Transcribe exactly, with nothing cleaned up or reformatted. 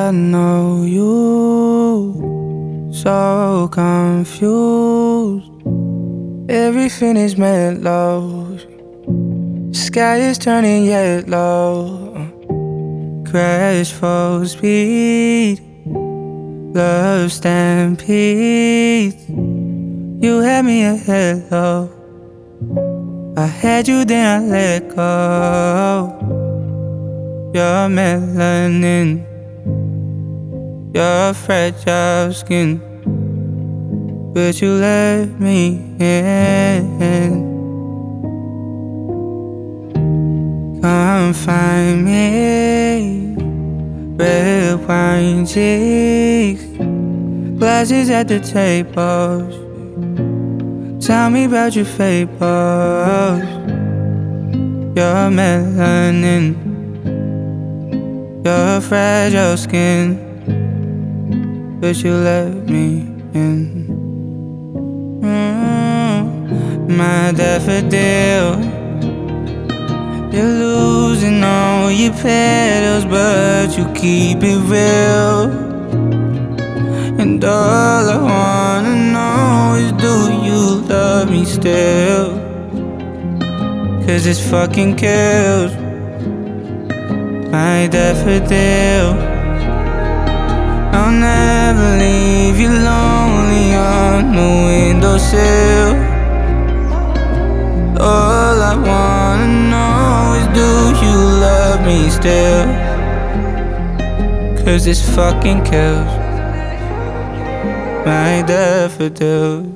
I know you, so confused. Everything is mellow, sky is turning yellow. Crash full speed, love stampedes. You had me at hello, I had you then I let go. Your melanin, your fragile skin, but you let me in. Come find me, red wine cheeks, glasses at the tables. Tell me about your fables. Your melanin, your fragile skin, but you let me in. mm, My daffodil, you're losing all your petals, but you keep it real. And all I wanna know is, do you love me still? Cause this fucking kills. My daffodil, I'll never leave you lonely on the windowsill. All I wanna know is, do you love me still? Cause this fucking kills. My daffodils.